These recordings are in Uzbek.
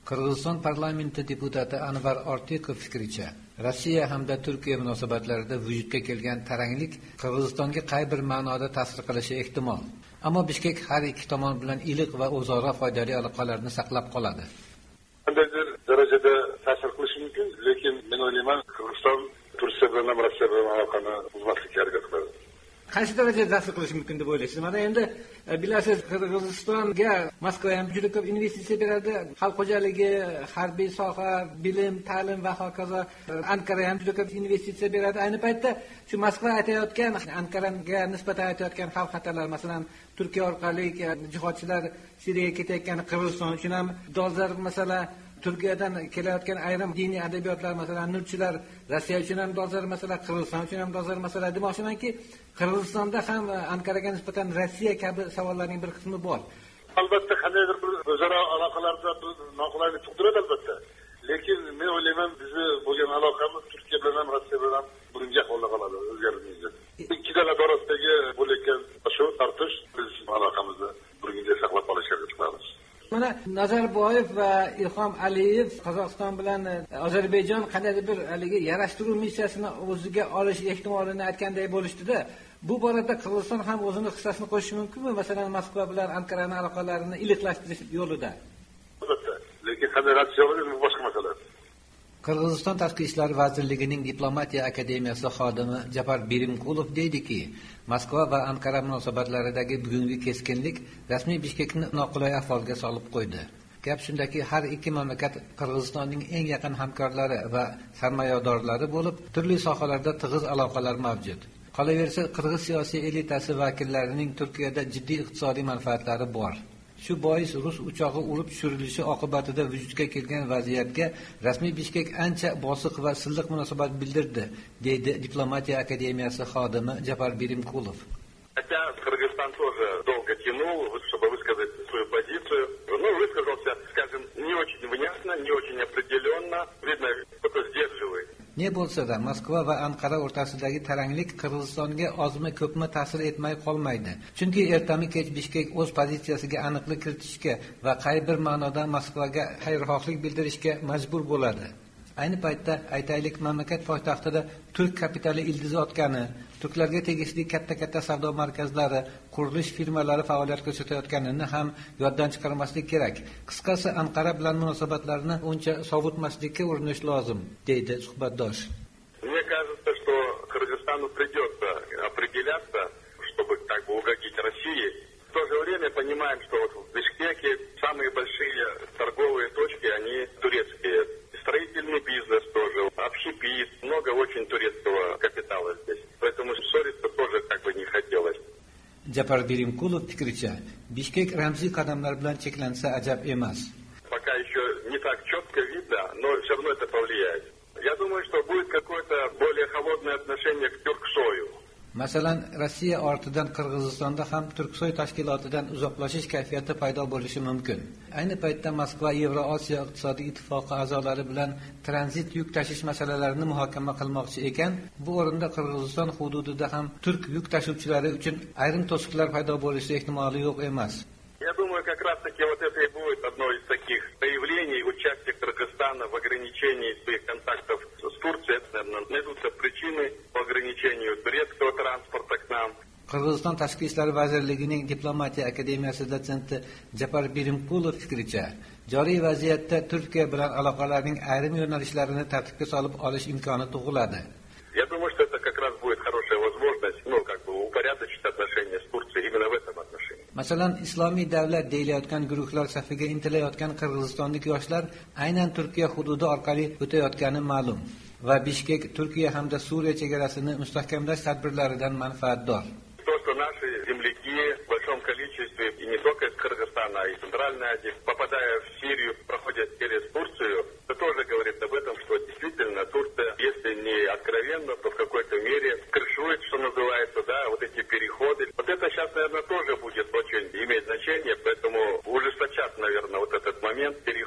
Qirg'iziston parlamenti deputati Anvar Ortiqov fikricha, Rossiya hamda Turkiya munosabatlarida vujudga kelgan taranglik Qirg'izistonga qay bir ma'noda ta'sir qilishi ehtimol. Ammo Bishkek har ikki tomon bilan iliq va o'zaro foydali aloqalarni saqlab qoladi. Qandaydir darajada ta'sir qilishi mumkin, lekin men o'ylayman, Qirg'iziston Turkiya bilan ham Rossiya bilan aloqani buzmaslikka harakat qiladi. Qaysi darajada ta'sir qilishi mumkin deb o'ylaysiz? Mana endi bilasiz, Qirg'izistonga Moskva ham juda ko'p investitsiya beradi. Xalq xo'jaligi, harbiy soha, bilim, ta'lim va hokazo. Ankara ham juda ko'p investitsiya beradi. Ayni paytda shu Moskva aytayotgan, Ankaraga nisbatan aytayotgan xavf xatarlar, masalan, Turkiya orqali jihodchilar Suriyaga ketayotgani Qirg'iziston uchun ham dolzarb masala. Turkiyadan kelayotgan ayrim diniy adabiyotlar, masalan, nurchilar Rossiya uchun ham dolzarb masala, Qirg'iziston uchun ham dolzarb masala. Demoqchimanki, Qirg'izistonda ham Ankaraga nisbatan Rossiya kabi savollarning bir qismi bor. Albatta, qandaydir bir o'zaro aloqalarda noqulaylik tug'diradi albatta. Lekin men o'ylayman, bizni bo'lgan aloqamiz Turkiya bilan ham Rossiya bilan ham birinchi ahvolda qoladi, o'zgarmaydi. Ikki davlat orasidagi bo'layotgan shu tartish biz aloqamizni birinchi saqlab qolishga qilamiz. Mana Nazarboyev va Ilhom Aliyev Qozog'iston bilan Ozarbayjon qandaydir bir haligi yarashtiruv missiyasini o'ziga olish ehtimolini aytganday bo'lishdi-da. Bu borada Qirg'iziston ham o'zining hissasini qo'shishi mumkinmi? Masalan, Moskva bilan Anqaraning aloqalarini iliqlashtirish yo'lida. Albatta, lekin qanday natija bo'ladi, bu boshqa masala. Qirg'iziston Tashqi ishlar vazirligining diplomatiya akademiyasi xodimi Japar Birimkulov deydiki, Moskva va Anqara munosabatlaridagi bugungi keskinlik rasmiy Bishkekni noqulay ahvolga solib qo'ydi. Gap shundaki, har ikki mamlakat Qirg'izistonning eng yaqin hamkorlari va sarmoyadorlari bo'lib, turli sohalarda tig'iz aloqalar mavjud. Qolaversa, qirg'iz siyosiy elitasi vakillarining Turkiyada jiddiy iqtisodiy manfaatlari bor. Shu bois rus uchog'i urib tushirilishi oqibatida vujudga kelgan vaziyatga rasmiy Bishkek ancha bosiq va silliq munosabat bildirdi, deydi diplomatiya akademiyasi xodimi Japar Birimkulov. Хотя Кыргызстан тоже долго тянул, чтобы высказать свою позицию. Но высказался, скажем, не очень внятно, не очень определенно. Видно, кто-то сдерживает. Ne bo'lsa-da, Moskva va Anqara o'rtasidagi taranglik Qirg'izistonga ozmi ko'pmi ta'sir etmay qolmaydi. Chunki ertami kech Bishkek o'z pozitsiyasiga aniqlik kiritishga va qay bir ma'noda Moskvaga xayrixohlik bildirishga majbur bo'ladi. Ayni paytda aytaylik, mamlakat poytaxtida turk kapitali ildiz otgani, turklarga tegishli katta-katta savdo markazlari, qurilish firmalari faoliyat ko'rsatayotganini ham yoddan chiqarmaslik kerak. Qisqasi, Anqara bilan munosabatlarni uncha sovutmaslikka urinish lozim, deydi suhbatdosh. Мне кажется, что Кыргызстану придется определяться, чтобы как бы угодить России. В то же время понимаем, что вот в Бишкеке самые большие торговые точки, они турецкие. Строительный бизнес тоже, общепит, много очень турецкого капитала здесь. Поэтому ссориться тоже как бы не хотелось. Japar Birimkulov fikricha, Bishkek ramziy qadamlar bilan cheklansa ajab emas. Пока еще не так четко видно, но все равно это повлияет. Я думаю, что будет какое-то более холодное отношение к Тюрксою. Masalan, Rossiya ortidan Qirg'izistonda ham Turksoy tashkilotidan uzoqlashish kayfiyati paydo bo'lishi mumkin. Ayni paytda Moskva Yevroosiyo iqtisodiy ittifoqi a'zolari bilan tranzit yuk tashish masalalarini muhokama qilmoqchi ekan, bu o'rinda Qirg'iziston hududida ham turk yuk tashuvchilari uchun ayrim to'siqlar paydo bo'lishi ehtimoli yo'q emas. Я думаю, как раз-таки вот это и будет одно из таких проявлений участия Кыргызстана в ограничении своих контактов с Турцией. Наверное, найдутся причины по ограничению турецкого транспорта к нам. Qirg'iziston Tashqi ishlar vazirligining diplomatiya akademiyasi dotsenti Japar Birimkulov fikricha, joriy vaziyatda Turkiya bilan aloqalarning ayrim yo'nalishlarini tartibga solib olish imkoni tug'iladi. Я думаю, что это как раз будет хорошая возможность, как бы упорядочить отношения с Турцией именно в этом отношении. Masalan, Islomiy davlat deyilayotgan guruhlar safiga intilayotgan qirg'izistonlik yoshlar aynan Turkiya hududi orqali o'tayotgani ma'lum va Bishkek Turkiya hamda Suriya chegarasini mustahkamlash tadbirlaridan manfaatdor. То, что наши земляки в большом количестве, и не только из Кыргызстана, а и Центральной Азии, попадая в Сирию, проходят через Турцию, это тоже говорит об этом, что действительно Турция, если не откровенно, то в какой-то мере крышует, что называется, вот эти переходы. Вот это сейчас, наверное, тоже будет очень иметь значение, поэтому ужесточат, наверное, вот этот момент, переход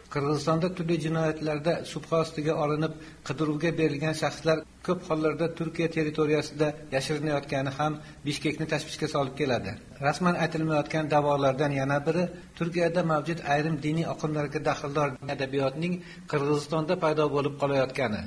Qirg'izistonda turli jinoyatlarda shubha ostiga olinib qidiruvga berilgan shaxslar ko'p hollarda Turkiya territoriyasida yashirinayotgani ham Bishkekni tashvishga solib keladi. Rasman aytilmayotgan da'volardan yana biri Turkiyada mavjud ayrim diniy oqimlarga daxldor adabiyotning Qirg'izistonda paydo bo'lib qolayotgani.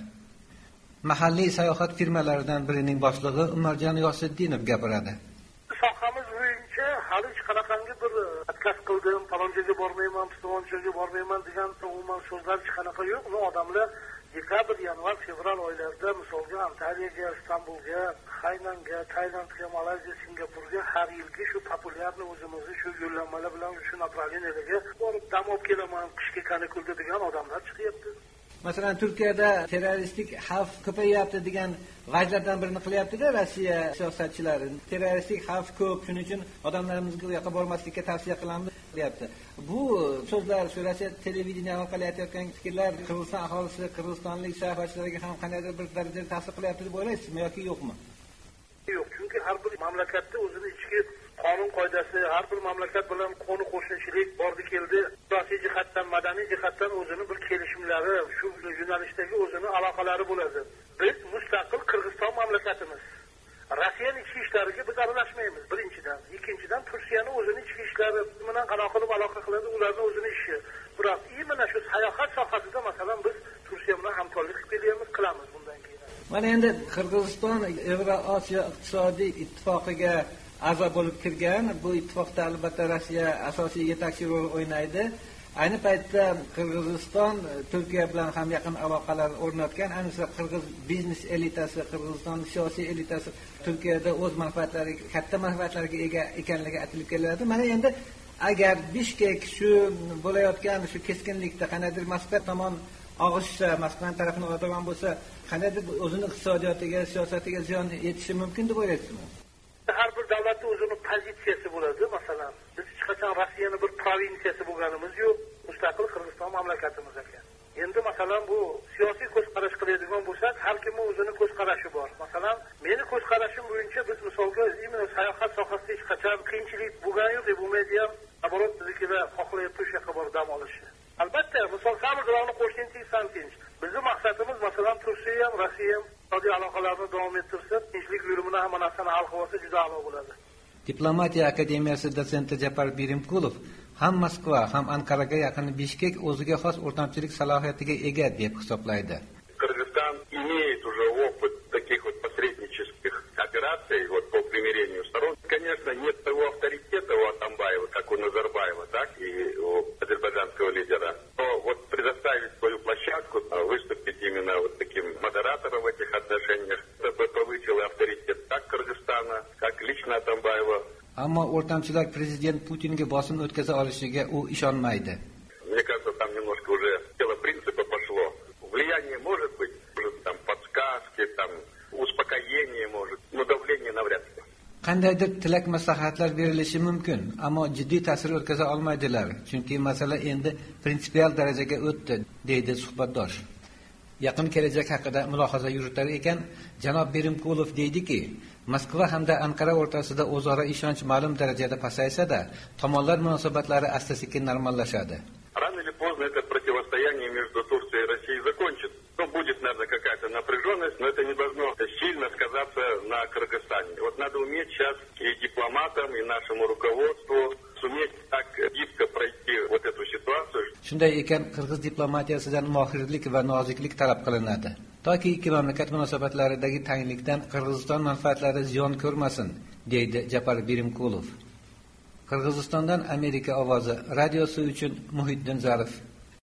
Mahalliy sayohat firmalaridan birining boshlig'i Umarjon Yosiddinov gapiradi. Sohamiz bo'yicha hali hech qanaqangi bir adkas qildim, falonchaga bormayman, pistonchaga bormayman degan umuman so'zlar hech qanaqa yo'q. Uni odamlar dekabr, yanvar, fevral oylarida misolga Antaliyaga, Istanbulga, Haynanga, Tailandga, Malayziya, Singapurga har yilgi shu populyarni o'zimizni shu yo'llanmalar bilan shu направлениyaga borib dam olib kelaman, qishki kanikulda degan odamlar chiqyapti. Masalan, Turkiyada terroristik xavf ko'payyapti degan vajlardan birini qilyapti-da Rossiya siyosatchilari. Terroristik xavf ko'p, shuning uchun odamlarimizga u yoqqa bormaslikka tavsiya qilamiz deyapti. Bu so'zlar Rossiya televideniya orqali aytayotgan fikrlar Qirg'iziston aholisi, qirg'izistonlik sayohatchilarga ham qandaydir bir darajada ta'sir qilyapti deb o'ylaysizmi yoki yo'qmi? Yo'q, chunki har bir mamlakatda o'zini ichki qonun qoidasi, har bir mamlakat bilan qo'ni qo'shnichilik bordi keldi. Siyosiy jihatdan, madaniy jihatdan o'zini bir kelishimlari, shu yo'nalishdagi o'zini aloqalari bo'ladi. Biz mustaqil Qirg'iziston mamlakatimiz. Rossiyaning ichki ishlariga biz aralashmaymiz, birinchidan. Ikkinchidan, Turkiyaning o'zini ichki ishlari bilan aloqa qiladi, ularning o'zini ishi. Biroq mana shu sayohat sohasida masalan biz Turkiya bilan hamkorlik qilamiz bundan keyin. Mana endi Qirg'iziston Yevroosiyo iqtisodiy ittifoqiga a'zo bo'lib kirgan. Bu ittifoqda albatta Rossiya asosiy yetakchi rol o'ynaydi. Ayni paytda Qirg'iziston Turkiya bilan ham yaqin aloqalar o'rnatgan. Ayniqsa Qirg'iz biznes elitasi, Qirg'iziston siyosiy elitasi Turkiyada o'z manfaatlariga, katta manfaatlarga ega ekanligi aytilib keladi. Mana endi agar Bishkek shu bo'layotgan shu keskinlikda qanaqadir Moskva tomon og'ishsa, Moskva tarafini oladigan bo'lsa, qanaqadir o'zining iqtisodiyotiga, siyosatiga ziyon yetishi mumkin deb o'ylaysizmi? Har bir davlatning o'zining pozitsiyasi bo'ladi. Masalan, biz hech qachon Rossiyaning bir provinsiyasi bo'lganimiz yo'q, mustaqil Qirg'iziston mamlakatimiz ekan. Endi masalan bu siyosiy ko'zqarash qiladigan bo'lsak, har kimning o'zining ko'zqarashi bor. Masalan, meni ko'zqarashim bo'yicha biz misolga imенно sayohat sohasida hech qachon qiyinchilik bo'lgan yo'q, bo'lmaydi ham. Naborot biznikida xohlayapti o'sha yoqqa borib dam olishni. Albatta, misol samig'ini qo'shning tinch. Bizning maqsadimiz masalan Turkiya ham, Rossiya ham iqtisodiy aloqalarni davom ettirsa, tinchlik yo'limini hamma narsani hal qilsa juda a'lo bo'ladi. Diplomatiya akademiyasi dosenti Japar Birimkulov ham Moskva, ham Anqaraga yaqin Bishkek o'ziga xos o'rtamchilik salohiyatiga ega deb hisoblaydi. Кыргызстан имеет уже опыт таких вот посреднических операций вот по примирению сторон. Конечно, нет того авторитета у Атамбаева, как у Назарбаева, так и у азербайджанского лидера. Но вот предоставить свою площадку, выступить именно вот таким модератором в этих отношениях, это повысило авторитет как Кыргызстана, как лично Атамбаева. Ammo o'rtamchilar prezident Putinga bosim o'tkaza olishiga u ishonmaydi. Мне кажется, там немножко уже дело принципа пошло. Влияние может быть, там подсказки, там успокоение может, но давление навряд ли. Qandaydir tilak maslahatlar berilishi mumkin, ammo jiddiy ta'sir o'tkaza olmaydilar, chunki masala endi prinsipial darajaga o'tdi, deydi suhbatdosh. Yaqin kelajak haqida mulohaza yuritar ekan, janob Birimkulov deydiki, Moskva hamda Anqara o'rtasida o'zaro ishonch ma'lum darajada pasaysa-da, tomonlar munosabatlari asta-sekin normallashadi. Рано или поздно это противостояние между Турцией и Россией закончится. Ну, будет, наверное, какая-то напряженность, но это не должно сильно сказаться на Кыргызстане. Вот надо уметь сейчас и дипломатам, и нашему руководству суметь так гибко пройти вот эту ситуацию. Shunday ekan, Qirg'iz diplomatiyasidan mohirlik va noziklik talab qilinadi. Toki ikki mamlakat munosabatlaridagi tanglikdan Qirg'iziston manfaatlari ziyon ko'rmasin, deydi Japar Birimkulov. Qirg'izistondan Amerika ovozi radiosi uchun Muhiddin Zarif.